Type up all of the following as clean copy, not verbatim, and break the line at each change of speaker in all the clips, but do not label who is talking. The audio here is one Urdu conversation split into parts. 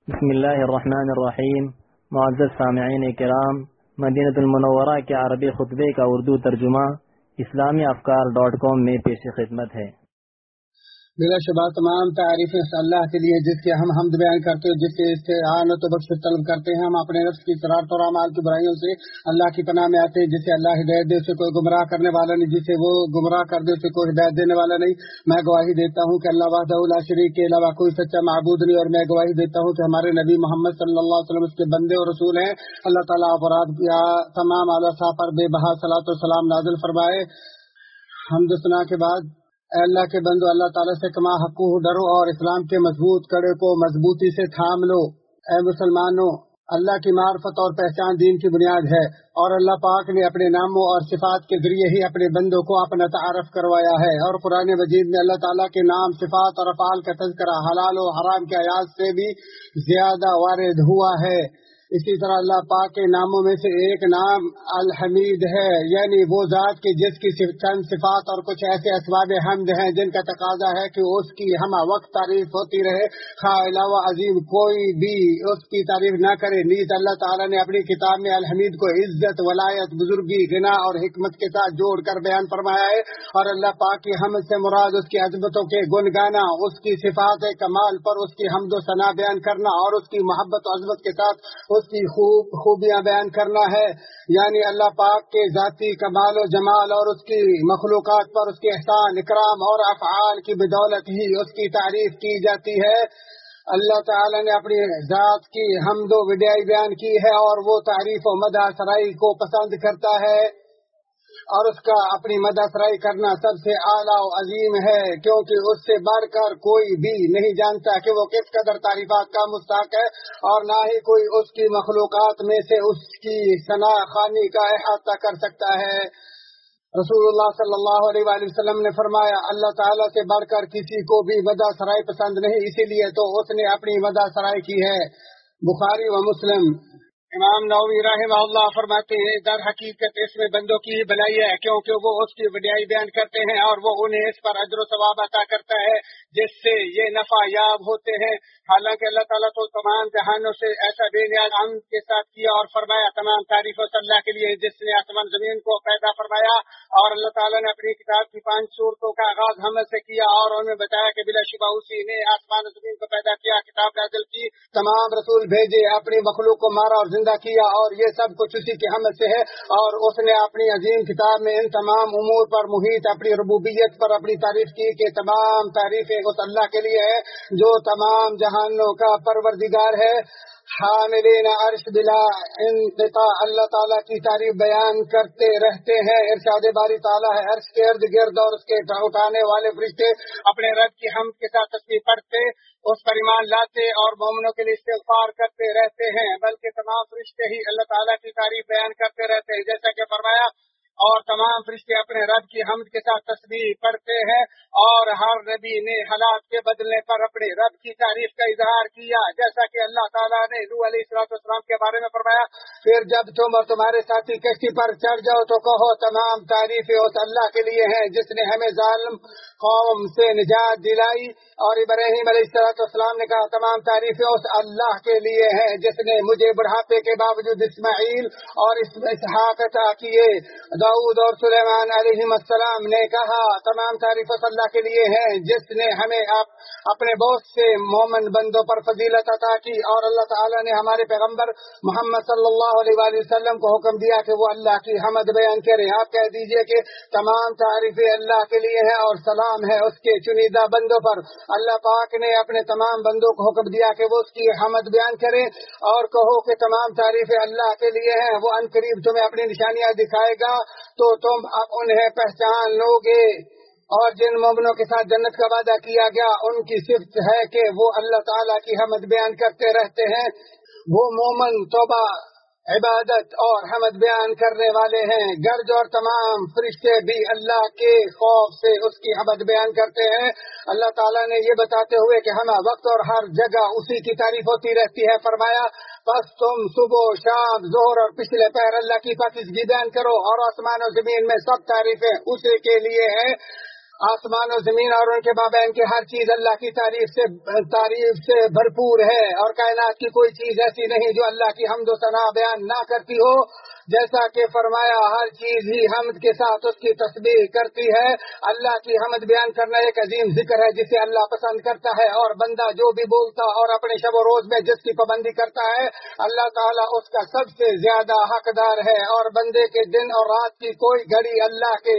بسم اللہ الرحمن الرحیم۔ معزز سامعین کرام، مدینہ المنورہ کے عربی خطبے کا اردو ترجمہ islamiafkar.com میں پیش خدمت ہے۔
بلا شبہ تمام تعریفیں اللہ کے لیے جس کے ہم حمد بیان کرتے ہیں، جس سے استعانت و بخشش طلب کرتے ہیں۔ ہم اپنے نفس کی شرارت اور اعمال کی برائیوں سے اللہ کی پناہ میں آتے ہیں۔ جسے اللہ ہدایت دے اسے کوئی گمراہ کرنے والا نہیں، جسے وہ گمراہ کر دے اسے کوئی ہدایت دینے والا نہیں۔ میں گواہی دیتا ہوں کہ اللہ وحدہ لا شریک کے علاوہ کوئی سچا معبود نہیں، اور میں گواہی دیتا ہوں کہ ہمارے نبی محمد صلی اللہ علیہ وسلم اس کے بندے اور رسول ہیں۔ اللہ تعالیٰ افراد یا تمام اعلیٰ صاحب پر بے بہا صلاۃ و سلام نازل فرمائے۔ حمد و ثنا کے بعد، اے اللہ کے بندو، اللہ تعالیٰ سے کما حقوق ڈرو اور اسلام کے مضبوط کڑے کو مضبوطی سے تھام لو۔ اے مسلمانوں، اللہ کی معرفت اور پہچان دین کی بنیاد ہے، اور اللہ پاک نے اپنے ناموں اور صفات کے ذریعے ہی اپنے بندوں کو اپنا تعارف کروایا ہے۔ اور قرآن مجید میں اللہ تعالیٰ کے نام، صفات اور افعال کا تذکرہ حلال و حرام کے آیات سے بھی زیادہ وارد ہوا ہے۔ اسی طرح اللہ پاک کے ناموں میں سے ایک نام الحمید ہے، یعنی وہ ذات کی جس کی چند صفات اور کچھ ایسے اسباب حمد ہیں جن کا تقاضا ہے کہ اس کی ہمہ وقت تعریف ہوتی رہے، خواہ علاوہ عظیم کوئی بھی اس کی تعریف نہ کرے۔ نیز اللہ تعالیٰ نے اپنی کتاب میں الحمید کو عزت، ولایت، بزرگی، غنا اور حکمت کے ساتھ جوڑ کر بیان فرمایا ہے۔ اور اللہ پاک کی حمد سے مراد اس کی عظمتوں کے گن گانا، اس کی صفات کمال پر اس کی حمد و ثنا بیان کرنا، اور اس کی محبت و عظمت کے ساتھ اس کی خوبیاں بیان کرنا ہے۔ یعنی اللہ پاک کے ذاتی کمال و جمال اور اس کی مخلوقات پر اس کے احسان، اکرام اور افعال کی بدولت ہی اس کی تعریف کی جاتی ہے۔ اللہ تعالی نے اپنی ذات کی حمد و وڈیائی بیان کی ہے، اور وہ تعریف و مدح سرائی کو پسند کرتا ہے، اور اس کا اپنی مدح سرائی کرنا سب سے اعلیٰ و عظیم ہے، کیونکہ اس سے بڑھ کر کوئی بھی نہیں جانتا کہ وہ کس قدر تعریفات کا مستحق ہے، اور نہ ہی کوئی اس کی مخلوقات میں سے اس کی ثنا خوانی کا احاطہ کر سکتا ہے۔ رسول اللہ صلی اللہ علیہ وآلہ وسلم نے فرمایا، اللہ تعالیٰ سے بڑھ کر کسی کو بھی مدح سرائی پسند نہیں، اسی لیے تو اس نے اپنی مدح سرائی کی ہے۔ بخاری و مسلم۔ امام نووی رحمہ اللہ فرماتے ہیں، در حقیقت اس میں بندوں کی بھلائی ہے، کیونکہ وہ اس کی وڈیائی بیان کرتے ہیں، اور وہ انہیں اس پر اجر و ثواب عطا کرتا ہے جس سے یہ نفع یاب ہوتے ہیں۔ حالانکہ اللہ تعالیٰ تو تمام جہانوں سے ایسا بے نیاز عمد کے ساتھ کیا اور فرمایا، تمام تعریف اللہ کے لیے جس نے آسمان زمین کو پیدا فرمایا۔ اور اللہ تعالیٰ نے اپنی کتاب کی 5 سورتوں کا آغاز حمد سے کیا، اور انہیں بتایا کہ بلا شبہ اسی نے آسمان زمین کو پیدا کیا، کتاب نازل کی، تمام رسول بھیجے، اپنی مخلوق کو مارا اور زندہ کیا، اور یہ سب کچھ اسی کی حمد سے ہے۔ اور اس نے اپنی عظیم کتاب میں ان تمام امور پر محیط اپنی ربوبیت پر اپنی تعریف کی کہ تمام تعریفیں اس اللہ کے لیے ہے جو تمام جہانوں کا پروردگار ہے۔ حاملین عرش بلا انقطاع اللہ تعالیٰ کی تعریف بیان کرتے رہتے ہیں۔ ارشاد باری تعالیٰ ہے، عرش کے ارد گرد اور اس کے اٹھانے والے فرشتے اپنے رب کی حمد کے ساتھ تسبیح پڑھتے، اس پر ایمان لاتے اور مومنوں کے لیے استغفار کرتے رہتے ہیں، بلکہ تمام فرشتے ہی اللہ تعالیٰ کی تعریف بیان کرتے رہتے ہیں، جیسا کہ فرمایا، اور تمام فرشتے اپنے رب کی حمد کے ساتھ تسبیح پڑھتے ہیں۔ اور ہر نبی نے حالات کے بدلنے پر اپنے رب کی تعریف کا اظہار کیا، جیسا کہ اللہ تعالیٰ نے نوح علیہ السلام کے بارے میں فرمایا، پھر جب تم اور تمہارے ساتھی کشتی پر چڑھ جاؤ تو کہو تمام تعریفیں اس اللہ کے لیے ہیں جس نے ہمیں ظالم قوم سے نجات دلائی۔ اور ابراہیم علیہ السلام نے کہا، تمام تعریفیں اس اللہ کے لیے ہیں جس نے مجھے بڑھاپے کے باوجود اسماعیل اور اسحاق عطا کیے۔ داؤد اور سلیمان علیہ السلام نے کہا، تمام تعریف اس اللہ کے لیے ہیں جس نے ہمیں اپنے بہت سے مومن بندوں پر فضیلت عطا کی۔ اور اللہ تعالیٰ نے ہمارے پیغمبر محمد صلی اللہ علیہ وآلہ وسلم کو حکم دیا کہ وہ اللہ کی حمد بیان کریں۔ آپ کہہ دیجئے کہ تمام تعریفیں اللہ کے لیے ہیں اور سلام ہے اس کے چنیدہ بندوں پر۔ اللہ پاک نے اپنے تمام بندوں کو حکم دیا کہ وہ اس کی حمد بیان کریں، اور کہو کہ تمام تعریفیں اللہ کے لیے ہیں۔ وہ عنقریب تمہیں اپنی نشانیاں دکھائے گا تو تم اب انہیں پہچان لو گے۔ اور جن مومنوں کے ساتھ جنت کا وعدہ کیا گیا ان کی صفت ہے کہ وہ اللہ تعالیٰ کی حمد بیان کرتے رہتے ہیں۔ وہ مومن توبہ، عبادت اور حمد بیان کرنے والے ہیں۔ گرج اور تمام فرشتے بھی اللہ کے خوف سے اس کی حمد بیان کرتے ہیں۔ اللہ تعالیٰ نے یہ بتاتے ہوئے کہ ہمہ وقت اور ہر جگہ اسی کی تعریف ہوتی رہتی ہے فرمایا، پس تم صبح، شام، ظہر اور پچھلے پہر اللہ کی پاکیزگی بیان کرو، اور آسمان و زمین میں سب تعریفیں اسی کے لیے ہیں۔ آسمان و زمین اور ان کے مابین کی ہر چیز اللہ کی تعریف سے بھرپور ہے، اور کائنات کی کوئی چیز ایسی نہیں جو اللہ کی حمد و ثنا بیان نہ کرتی ہو، جیسا کہ فرمایا ہر چیز ہی حمد کے ساتھ اس کی تسبیح کرتی ہے۔ اللہ کی حمد بیان کرنا ایک عظیم ذکر ہے جسے اللہ پسند کرتا ہے، اور بندہ جو بھی بولتا اور اپنے شب و روز میں جس کی پابندی کرتا ہے، اللہ تعالیٰ اس کا سب سے زیادہ حقدار ہے، اور بندے کے دن اور رات کی کوئی گھڑی اللہ کی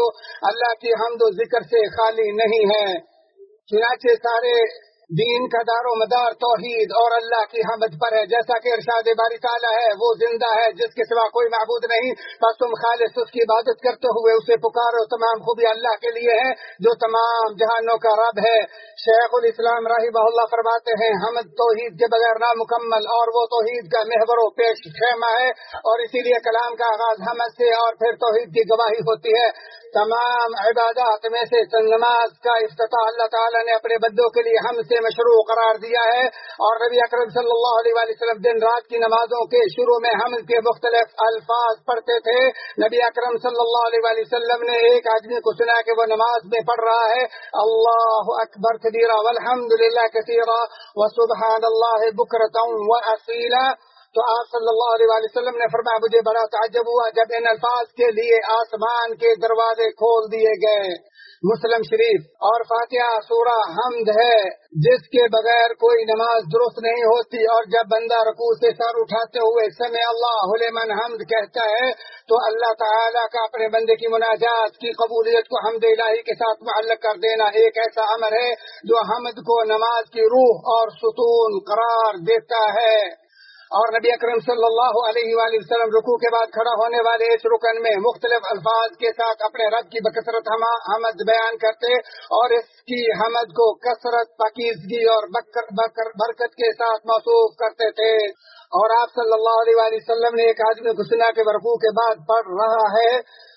حمد و ذکر سے خالی نہیں ہے۔ چنانچہ سارے دین کا دار و مدار توحید اور اللہ کی حمد پر ہے، جیسا کہ ارشاد باری تعالیٰ ہے، وہ زندہ ہے جس کے سوا کوئی معبود نہیں، بس تم خالص اس کی عبادت کرتے ہوئے اسے پکارو، تمام خوبی اللہ کے لیے ہے جو تمام جہانوں کا رب ہے۔ شیخ الاسلام رحمہ اللہ فرماتے ہیں، حمد توحید کے بغیر نامکمل، اور وہ توحید کا محور و پیش خیمہ ہے، اور اسی لیے کلام کا آغاز حمد سے اور پھر توحید کی گواہی ہوتی ہے۔ تمام عبادات میں سے نماز کا افتتاح اللہ تعالیٰ نے اپنے بندوں کے لیے حمد سے مشروع قرار دیا ہے، اور نبی اکرم صلی اللہ علیہ وسلم دن رات کی نمازوں کے شروع میں حمد کے مختلف الفاظ پڑھتے تھے۔ نبی اکرم صلی اللہ علیہ وسلم نے ایک آدمی کو سنا کہ وہ نماز میں پڑھ رہا ہے، اللہ اکبر کبیرہ والحمد للہ کثیرہ وسبحان اللہ بکرۃ واصیلا، تو آپ صلی اللہ علیہ وسلم نے فرمایا مجھے بڑا تعجب ہوا جب ان الفاظ کے لیے آسمان کے دروازے کھول دیے گئے۔ مسلم شریف اور فاتحہ سورہ حمد ہے جس کے بغیر کوئی نماز درست نہیں ہوتی، اور جب بندہ رکوع سے سر اٹھاتے ہوئے سمع اللہ لمن حمد کہتا ہے تو اللہ تعالیٰ کا اپنے بندے کی مناجات کی قبولیت کو حمد الہی کے ساتھ معلق کر دینا ایک ایسا عمل ہے جو حمد کو نماز کی روح اور ستون قرار دیتا ہے۔ اور نبی اکرم صلی اللہ علیہ وآلہ وسلم رکوع کے بعد کھڑا ہونے والے اس رکن میں مختلف الفاظ کے ساتھ اپنے رب کی بکثرت حمد بیان کرتے، اور اس کی حمد کو کثرت، پاکیزگی اور برکت کے ساتھ موصوف کرتے تھے۔ اور آپ صلی اللہ علیہ وآلہ وسلم نے ایک آدمی کو سنا کہ رکوع کے بعد پڑھ رہا ہے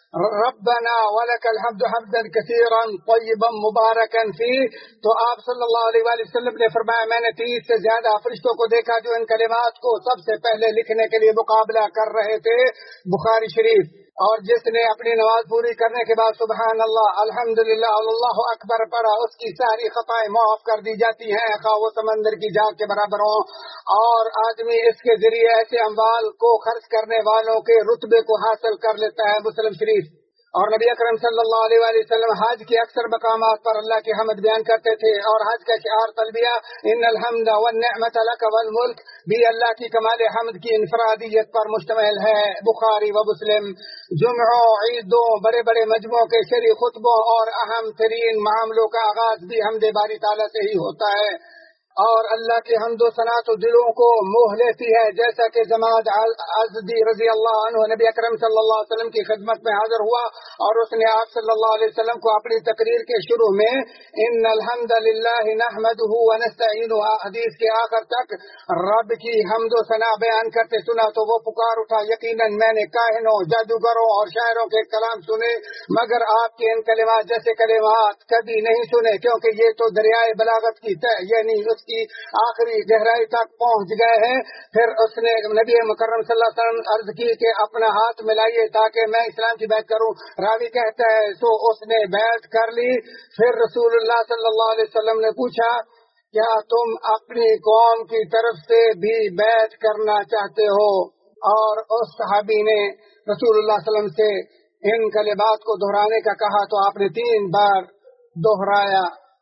ربنا ولک الحمد حمدا کثیرا طیبا مبارکا فیہ، تو آپ صلی اللہ علیہ وآلہ وسلم نے فرمایا میں نے 30 سے زیادہ فرشتوں کو دیکھا جو ان کلمات کو سب سے پہلے لکھنے کے لیے مقابلہ کر رہے تھے۔ بخاری شریف۔ اور جس نے اپنی نماز پوری کرنے کے بعد سبحان اللہ الحمدللہ اللہ اکبر پڑھا، اس کی ساری خطائیں معاف کر دی جاتی ہیں خواہ وہ سمندر کی جھاگ کے برابر ہوں، اور آدمی اس کے ذریعے ایسے اموال کو خرچ کرنے والوں کے رتبے کو حاصل کر لیتا ہے۔ مسلم شریف۔ اور نبی اکرم صلی اللہ علیہ وآلہ وسلم حج کے اکثر مقامات پر اللہ کی حمد بیان کرتے تھے، اور حج کا شعار تلبیہ ان الحمد والنعمت لک والملک بھی اللہ کی کمال حمد کی انفرادیت پر مشتمل ہے۔ بخاری و مسلم۔ جمعوں، عیدوں، بڑے بڑے مجموعوں کے شرعی خطبوں اور اہم ترین معاملوں کا آغاز بھی حمد باری تعالیٰ سے ہی ہوتا ہے، اور اللہ کی حمد و ثنا تو دلوں کو موہ لیتی ہے، جیسا کہ جماعت ازدی رضی اللہ عنہ نبی اکرم صلی اللہ علیہ وسلم کی خدمت میں حاضر ہوا، اور اس نے آپ صلی اللہ علیہ وسلم کو اپنی تقریر کے شروع میں ان الحمد للہ نحمدہ ونستعینہ حدیث کے آخر تک رب کی حمد و ثنا بیان کرتے سنا تو وہ پکار اٹھا یقیناً میں نے کاہنوں، جادوگروں اور شاعروں کے کلام سنے، مگر آپ کے ان کلمات جیسے کلمات کبھی نہیں سنے، کیونکہ یہ تو دریائے بلاغت کی تہ یعنی اس کی آخری گہرائی تک پہنچ گئے ہیں۔ پھر اس نے نبی مکرم صلی اللہ علیہ وسلم عرض کی کہ اپنا ہاتھ ملائیے تاکہ میں اسلام کی بیعت کروں۔ راوی کہتا ہے تو اس نے بیعت کر لی۔ پھر رسول اللہ صلی اللہ علیہ وسلم نے پوچھا کیا تم اپنی قوم کی طرف سے بھی بیعت کرنا چاہتے ہو؟ اور اس صحابی نے رسول اللہ صلی اللہ علیہ وسلم سے ان کلمات کو دہرانے کا کہا تو آپ نے 3 بار دہرایا۔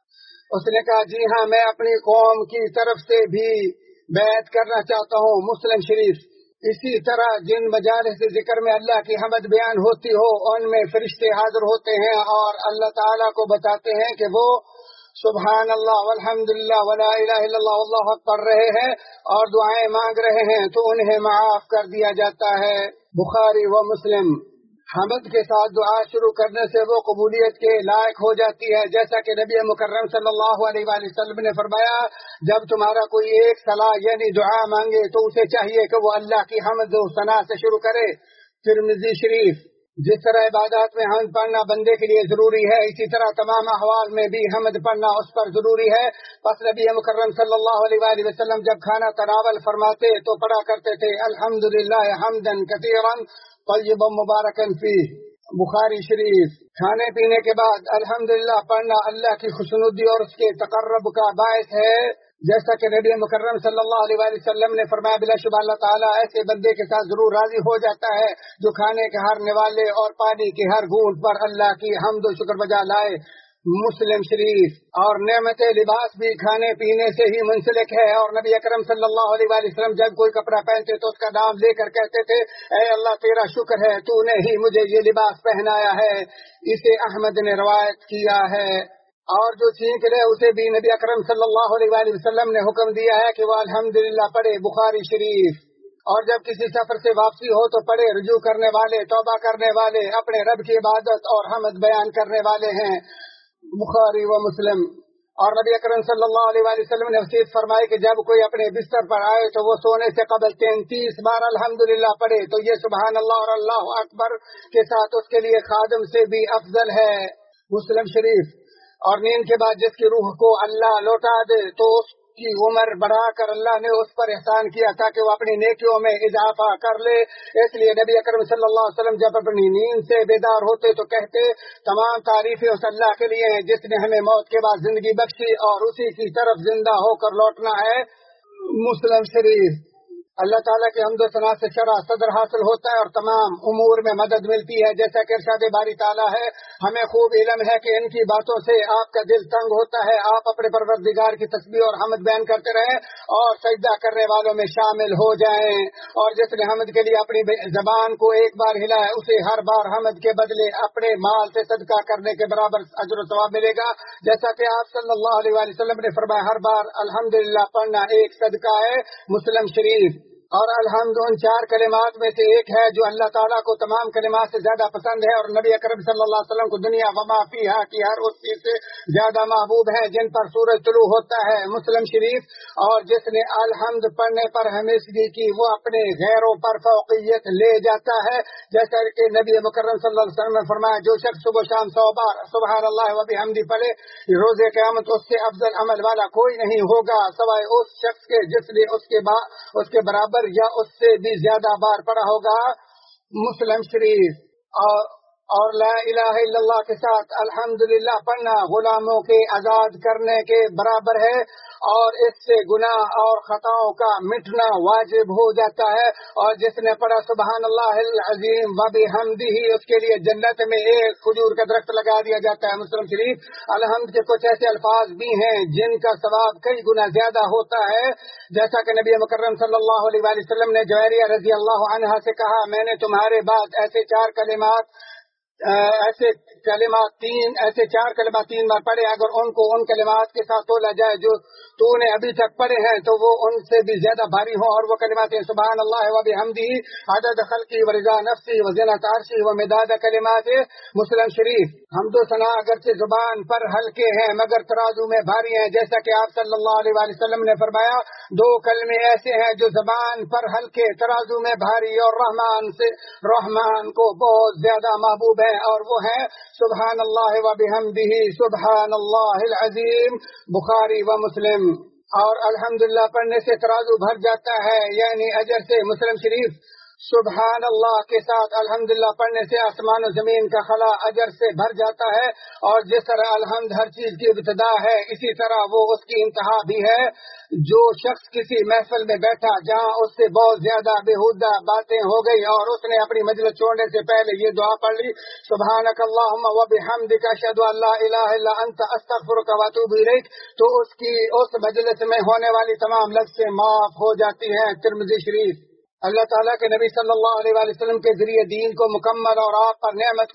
اس نے کہا جی ہاں میں اپنی قوم کی طرف سے بھی بیعت کرنا چاہتا ہوں۔ مسلم شریف۔ اسی طرح جن مجالس ذکر میں اللہ کی حمد بیان ہوتی ہو ان میں فرشتے حاضر ہوتے ہیں اور اللہ تعالیٰ کو بتاتے ہیں کہ وہ سبحان اللہ والحمدللہ ولا الہ الا اللہ واللہ اکبر پڑھ رہے ہیں اور دعائیں مانگ رہے ہیں تو انہیں معاف کر دیا جاتا ہے۔ بخاری و مسلم۔ حمد کے ساتھ دعا شروع کرنے سے وہ قبولیت کے لائق ہو جاتی ہے، جیسا کہ نبی مکرم صلی اللہ علیہ وآلہ وسلم نے فرمایا جب تمہارا کوئی ایک صلاح یعنی دعا مانگے تو اسے چاہیے کہ وہ اللہ کی حمد و ثنا سے شروع کرے۔ ترمذی شریف۔ جس طرح عبادات میں حمد پڑھنا بندے کے لیے ضروری ہے اسی طرح تمام احوال میں بھی حمد پڑھنا اس پر ضروری ہے۔ پس نبی مکرم صلی اللہ علیہ وآلہ وسلم جب کھانا تناول فرماتے تو پڑھا کرتے تھے الحمدللہ حمدا کثیرا طیبا مبارکا فیہ۔ بخاری شریف۔ کھانے پینے کے بعد الحمدللہ پڑھنا اللہ کی خوشنودی اور اس کے تقرب کا باعث ہے، جیسا کہ نبی مکرم صلی اللہ علیہ وسلم نے فرمایا بلا شبہ اللہ تعالیٰ ایسے بندے کے ساتھ ضرور راضی ہو جاتا ہے جو کھانے کے ہر نوالے اور پانی کے ہر گھونٹ پر اللہ کی حمد و شکر بجا لائے۔ مسلم شریف۔ اور نعمت لباس بھی کھانے پینے سے ہی منسلک ہے، اور نبی اکرم صلی اللہ علیہ وسلم جب کوئی کپڑا پہنتے تو اس کا نام لے کر کہتے تھے اے اللہ تیرا شکر ہے تو نے ہی مجھے یہ لباس پہنایا ہے۔ اسے احمد نے روایت کیا ہے۔ اور جو چھینک لے اسے بھی نبی اکرم صلی اللہ علیہ وسلم نے حکم دیا ہے کہ وہ الحمدللہ پڑھے، بخاری شریف۔ اور جب کسی سفر سے واپسی ہو تو پڑھے، رجوع کرنے والے، توبہ کرنے والے اپنے رب کی عبادت اور حمد بیان کرنے والے ہیں، بخاری و مسلم۔ اور نبی اکرم صلی اللہ علیہ وسلم نے وصیت فرمائی کہ جب کوئی اپنے بستر پر آئے تو وہ سونے سے قبل 33 بار الحمدللہ پڑھے، تو یہ سبحان اللہ اور اللہ اکبر کے ساتھ اس کے لیے خادم سے بھی افضل ہے، مسلم شریف۔ اور نیند کے بعد جس کی روح کو اللہ لوٹا دے تو اس کی عمر بڑھا کر اللہ نے اس پر احسان کیا تاکہ وہ اپنی نیکیوں میں اضافہ کر لے۔ اس لیے نبی اکرم صلی اللہ علیہ وسلم جب اپنی نیند سے بیدار ہوتے تو کہتے تمام تعریفیں اس اللہ کے لیے ہیں جس نے ہمیں موت کے بعد زندگی بخشی اور اسی کی طرف زندہ ہو کر لوٹنا ہے، مسلم شریف۔ اللہ تعالیٰ کے حمد و ثنا سے شرح صدر حاصل ہوتا ہے اور تمام امور میں مدد ملتی ہے، جیسا کہ ارشاد باری تعالیٰ ہے۔ ہمیں خوب علم ہے کہ ان کی باتوں سے آپ کا دل تنگ ہوتا ہے، آپ اپنے پروردگار کی تسبیح اور حمد بیان کرتے رہیں اور سجدہ کرنے والوں میں شامل ہو جائیں۔ اور جس نے حمد کے لیے اپنی زبان کو ایک بار ہلایا اسے ہر بار حمد کے بدلے اپنے مال سے صدقہ کرنے کے برابر اجر و ثواب ملے گا، جیسا کہ آپ صلی اللہ علیہ وسلم نے فرمایا ہر بار الحمدللہ پڑھنا ایک صدقہ ہے، مسلم شریف۔ اور الحمد ان 4 کلمات میں سے ایک ہے جو اللہ تعالیٰ کو تمام کلمات سے زیادہ پسند ہے، اور نبی اکرم صلی اللہ علیہ وسلم کو دنیا وما فیہا کی ہر اس چیز سے زیادہ محبوب ہے جن پر سورج طلوع ہوتا ہے، مسلم شریف۔ اور جس نے الحمد پڑھنے پر ہمیشگی کی وہ اپنے غیروں پر فوقیت لے جاتا ہے، جیسا کہ نبی مکرم صلی اللہ علیہ وسلم نے فرمایا جو شخص صبح شام 100 بار سبحان اللہ و بحمدہ پڑھے روز قیامت اس سے افضل عمل والا کوئی نہیں ہوگا سوائے اس شخص کے جس نے اس کے برابر یا اس سے بھی زیادہ بار پڑھا ہوگا، مسلم شریف۔ اور لا الہ الا اللہ کے ساتھ الحمدللہ پڑھنا غلاموں کے آزاد کرنے کے برابر ہے، اور اس سے گناہ اور خطاؤں کا مٹنا واجب ہو جاتا ہے۔ اور جس نے پڑھا سبحان اللہ العظیم و بحمدہ اس کے لیے جنت میں ایک کھجور کا درخت لگا دیا جاتا ہے، مسلم شریف۔ الحمد کے کچھ ایسے الفاظ بھی ہیں جن کا ثواب کئی گنا زیادہ ہوتا ہے، جیسا کہ نبی مکرم صلی اللہ علیہ وسلم نے جویریہ رضی اللہ عنہا سے کہا میں نے تمہارے بعد ایسے 4 کلمات 3 بار پڑھے، اگر ان کو ان کلمات کے ساتھ تولا جائے جو تو نے ابھی تک پڑھے ہیں تو وہ ان سے بھی زیادہ بھاری ہوں، اور وہ کلمات ہیں سبحان اللہ و بحمدہ عدد خلقی و رضا نفسی و زینت عرشی و مداد کلمات، مسلم شریف۔ حمد و ثنا اگرچہ زبان پر ہلکے ہیں مگر ترازو میں بھاری ہیں، جیسا کہ آپ صلی اللہ علیہ وسلم نے فرمایا 2 کلمے ایسے ہیں جو زبان پر ہلکے ترازو میں بھاری اور رحمان کو بہت زیادہ محبوب ہے، اور وہ ہے سبحان اللہ و بحمدہ سبحان اللہ العظیم، بخاری و مسلم۔ اور الحمدللہ پڑھنے سے ترازو بھر جاتا ہے یعنی اجر سے، مسلم شریف۔ سبحان اللہ کے ساتھ الحمدللہ پڑھنے سے آسمان و زمین کا خلا اجر سے بھر جاتا ہے، اور جس طرح الحمد ہر چیز کی ابتدا ہے اسی طرح وہ اس کی انتہا بھی ہے۔ جو شخص کسی محفل میں بیٹھا جہاں اس سے بہت زیادہ بےہودہ باتیں ہو گئی اور اس نے اپنی مجلس چھوڑنے سے پہلے یہ دعا پڑھ لی سبحانک اللہم و بحمدک اشہد ان لا الہ الا انت استغفرک و اتوب الیک، تو اس مجلس میں ہونے والی تمام لفظیں معاف ہو جاتی ہیں، ترمذی شریف۔ اللہ تعالیٰ کے نبی صلی اللہ علیہ وسلم کے ذریعے دین کو مکمل اور آپ پر نعمت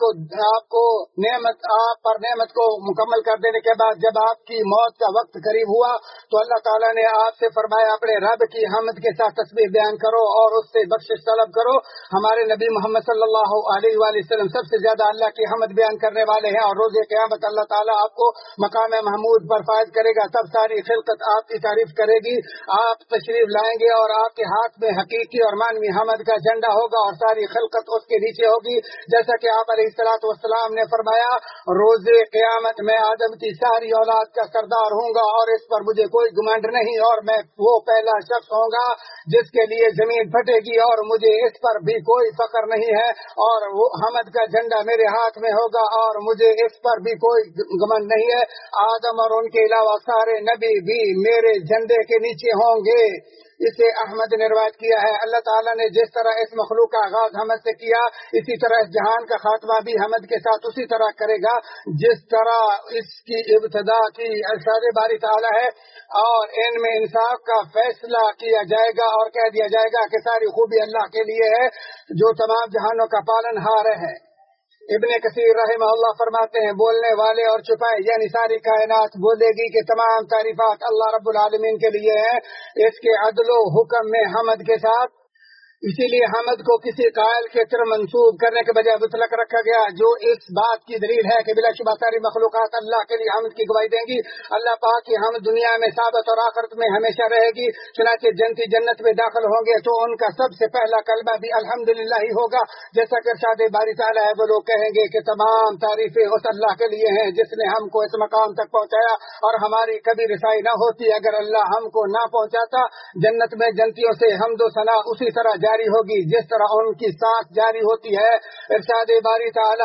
کو مکمل کر دینے کے بعد جب آپ کی موت کا وقت قریب ہوا تو اللہ تعالیٰ نے آپ سے فرمایا اپنے رب کی حمد کے ساتھ تسبیح بیان کرو اور اس سے بخشش طلب کرو۔ ہمارے نبی محمد صلی اللہ علیہ وسلم سب سے زیادہ اللہ کی حمد بیان کرنے والے ہیں، اور روز قیامت اللہ تعالیٰ آپ کو مقام محمود پر فائز کرے گا، تب ساری خلقت آپ کی تعریف کرے گی۔ آپ تشریف لائیں گے اور آپ کے ہاتھ میں حقیقی اور मानवी हमद का झंडा होगा और सारी खिलकत उसके नीचे होगी। जैसा कि आप अलैहिस्सलातु वस्सलाम ने फरमाया, रोजे क़यामत में आदम की सारी औलाद का सरदार हूँगा और इस पर मुझे कोई घमंड नहीं, और मैं वो पहला शख्स होऊंगा जिसके लिए जमीन फटेगी और मुझे इस पर भी कोई फख्र नहीं है, और वो हमद का झंडा मेरे हाथ में होगा और मुझे इस पर भी कोई घमंड नहीं है। आदम और उनके अलावा सारे नबी भी मेरे झंडे के नीचे होंगे। इसे अहमद ने रिवायत किया है। अल्लाह ताला ने जिस तरह इस मखलूक का आगाज हमद से किया, इसी तरह इस जहान का खात्मा भी हमद के साथ उसी तरह करेगा जिस तरह इसकी इब्तिदा की। इरशाद बारी ताला है, और इनमें इंसाफ का फैसला किया जाएगा और कह दिया जाएगा कि सारी खूबी अल्लाह के लिए है जो तमाम जहानों का पालनहार है। इब्ने कसीर रहमहुल्लाह फरमाते हैं, बोलने वाले और छुपाए यानी सारी कायनात बोलेगी कि तमाम तारीफात अल्लाह रब्बुल आलमीन के लिए है, इसके अदलो हुक्म में हमद के साथ। इसीलिए हमद को किसी कायल के तरफ मंसूब करने के बजाय मुतलक रखा गया, जो इस बात की दलील है कि बिलाशुबा सारी मखलूकात अल्लाह के लिए हमद की गवाही देंगी। अल्लाह पाक की हमद दुनिया में साबित और आखिरत में हमेशा रहेगी। चुनांचे जन्नती जन्नत में दाखिल होंगे तो उनका सबसे पहला कलमा भी अल्हम्दुलिल्लाह ही होगा। जैसा कि इरशाद बारी ताला है, वो लोग कहेंगे कि तमाम तारीफें उस अल्लाह के लिए हैं जिसने हमको इस मकाम तक पहुँचाया, और हमारी कभी रिसाई न होती अगर अल्लाह हमको ना पहुँचाता। जन्नत में जन्नतियों से हम्दो सना उसी तरह जारी होगी जिस तरह उनकी सांस जारी होती है। इरशाद बारी ताला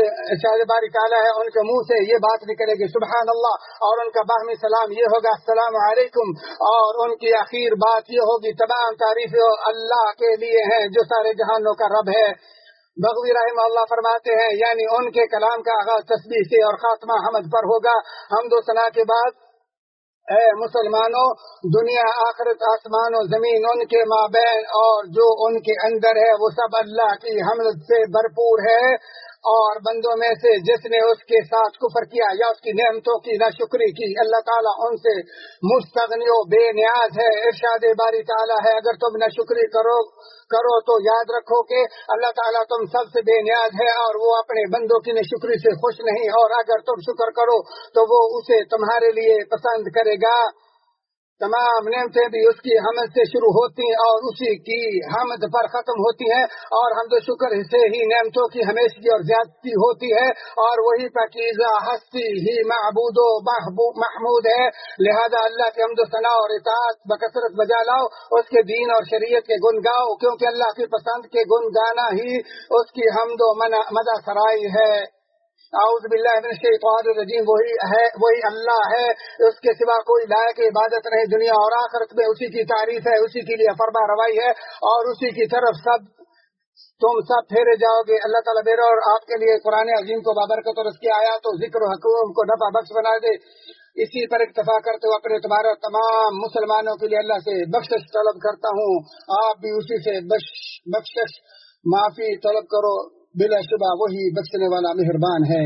है, उनके मुंह से ये बात निकलेगी सुभान अल्लाह, और उनका बाहमी सलाम ये होगा अस्सलामु अलैकुम, और उनकी आखिर बात ये होगी तमाम तारीफें अल्लाह के लिए हैं जो सारे जहानों का रब है। बग़वी रहमहुल्लाह फरमाते हैं, यानी उनके कलाम का आगाज तस्बीह से और खात्मा हमद पर होगा। हमदो सना के बाद ऐ मुसलमानों, दुनिया आखिरत आसमान और जमीन उनके माबैन और जो उनके अंदर है वो सब अल्लाह की हमद से भरपूर है, और बंदों में से जिसने उसके साथ कुफर किया या उसकी नेमतों की नाशुक्री की, अल्लाह ताला उनसे मुस्तगनी व बेनियाज है। इरशाद बारी ताला है, अगर तुम नाशुक्री करो तो याद रखो कि अल्लाह ताला तुम सबसे बेनियाज है और वो अपने बंदों की नाशुक्री से खुश नहीं, और अगर तुम शुक्र करो तो वो उसे तुम्हारे लिए पसंद करेगा। तमाम नेमतें भी उसकी हमद से शुरू होती हैं और उसी की हमद पर खत्म होती हैं, और हमद शुक्र से ही नेमतों की हमेशगी और ज्यादती होती है, और वही पाकीज़ा हस्ती ही महबूदो महमूद है। लिहाजा अल्लाह के हमद सना और इताअत बकसरत बजा लाओ, उसके दीन और शरीयत के गुन गाओ, क्योंकि अल्लाह की पसंद के गुन गाना ही उसकी हमदो मदा सराई है। आऊज़ु बिल्लाहि मिनश शैतानिर रजीम, वही अल्लाह है, उसके सिवा कोई लायक इबादत नहीं दुनिया और आखिरत में, उसी की तारीफ है, उसी के लिए फरमा रवाई है, और उसी की तरफ तुम सब फेरे जाओगे। अल्लाह ताला मेरे और आपके लिए कुरान अजीम को बाबरकत और उसकी आयत और जिक्र हकूम को नफा बख्श बना दे। इसी पर इक्तफा करते हुए अपने तुम्हारे तमाम मुसलमानों के लिए अल्लाह से बख्शिश तलब करता हूँ। आप भी उसी से बख्शिश माफी तलब करो, बिलाशुबा वही बख्शने वाला मेहरबान है।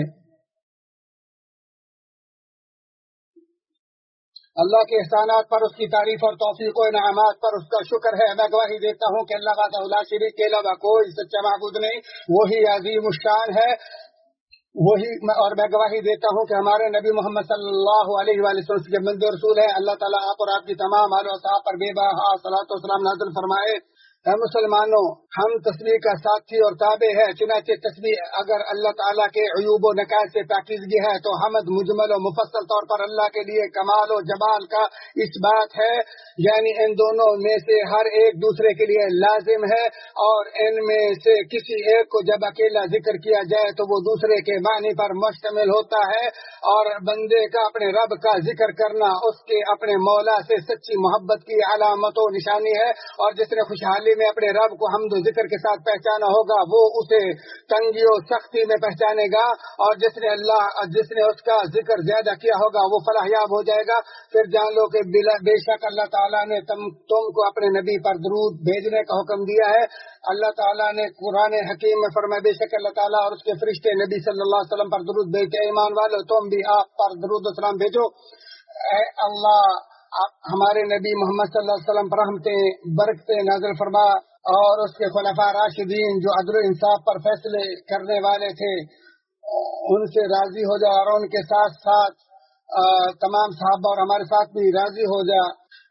अल्लाह के एहसानात पर उसकी तारीफ और तौफीक और इनामात पर उसका शुक्र है। मैं गवाही देता हूँ कि अल्लाह वाहदहू ला शरीक के अलावा कोई सच्चा माबूद नहीं, वही अजीम उश्शान है, और मैं गवाही देता हूँ कि हमारे नबी मोहम्मद सल्लल्लाहु अलैहि वसल्लम के बंदे रसूल है। अल्लाह ताला आप और आपकी तमाम आले और सहाबा पर बेबहा सलात व सलाम नाज़िल फरमाए। ऐ मुसलमानों, हम तस्बीह का साथी और ताबे है, चुनांचे तस्बीह अगर अल्लाह ताला के अयूब व नकायत से पाकीज़गी है तो हमद मुजमल और मुफस्सल तौर पर अल्लाह के लिए कमाल और जमाल का इस्बात है, यानी इन दोनों में से हर एक दूसरे के लिए लाजिम है, और इनमें से किसी एक को जब अकेला जिक्र किया जाए तो वो दूसरे के मानी पर मुश्तमिल होता है। और बंदे का अपने रब का जिक्र करना उसके अपने मौला से सच्ची मोहब्बत की अलामत व निशानी है, और जिसने खुशहाली में अपने रब को हमद जिक्र के साथ पहचाना होगा वो उसे तंगी और सख्ती में पहचानेगा, और जिसने उसका जिक्र ज्यादा किया होगा वो फलाहयाब हो जाएगा। फिर जान लो कि बेशक अल्लाह ताला ने तुमको अपने नबी पर दरूद भेजने का हुक्म दिया है। अल्लाह ताला ने कुरान हकीम में फरमाया, बेशक अल्लाह ताला और उसके फरिश्ते नबी सल्लल्लाहु अलैहि वसल्लम पर दरूद भेजते, ईमान वालों तुम भी आप पर दरूद और सलाम भेजो। ऐ अल्लाह हमारे नबी मोहम्मद सल्लल्लाहु अलैहि वसल्लम पर रहमतें बरकतें नाज़िल फरमा, और उसके खुलफा राशिदीन जो अदल इंसाफ पर फैसले करने वाले थे उनसे राजी हो जा, और उनके साथ साथ तमाम सहाबा और हमारे साथ भी राजी हो जा।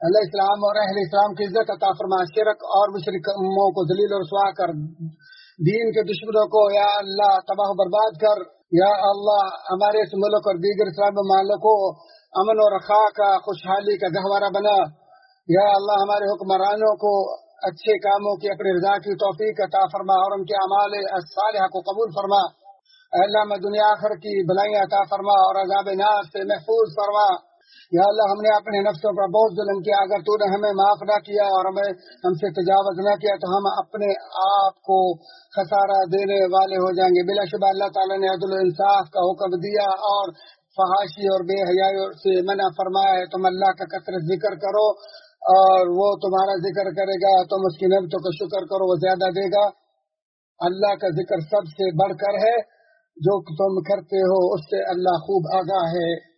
اللہ اسلام اور اہل اسلام کی عزت عطا فرما، شرک اور مشرکوں کو ذلیل و رسوا کر، دین کے دشمنوں کو یا اللہ تباہ و برباد کر، یا اللہ ہمارے اس ملک اور دیگر اسلامی ممالک کو امن و رخا کا، خوشحالی کا گہوارہ بنا۔ یا اللہ ہمارے حکمرانوں کو اچھے کاموں کی اپنی رضا کی توفیق عطا فرما اور ان کے اعمال الصالحہ کو قبول فرما۔ اے اللہ میں دنیا آخر کی بھلائیاں عطا فرما اور عذاب نار سے محفوظ فرما۔ یا اللہ ہم نے اپنے نفسوں پر بہت ظلم کیا، اگر تو نے ہمیں معاف نہ کیا اور ہم سے تجاوز نہ کیا تو ہم اپنے آپ کو خسارہ دینے والے ہو جائیں گے۔ بلا شبہ اللہ تعالیٰ نے عدل و انصاف کا حکم دیا اور فحاشی اور بے حیائی سے منع فرمایا ہے۔ تم اللہ کا کثرت ذکر کرو اور وہ تمہارا ذکر کرے گا، تم اس کی نعمتوں کا شکر کرو وہ زیادہ دے گا۔ اللہ کا ذکر سب سے بڑھ کر ہے، جو تم کرتے ہو اس سے اللہ خوب آگاہ ہے۔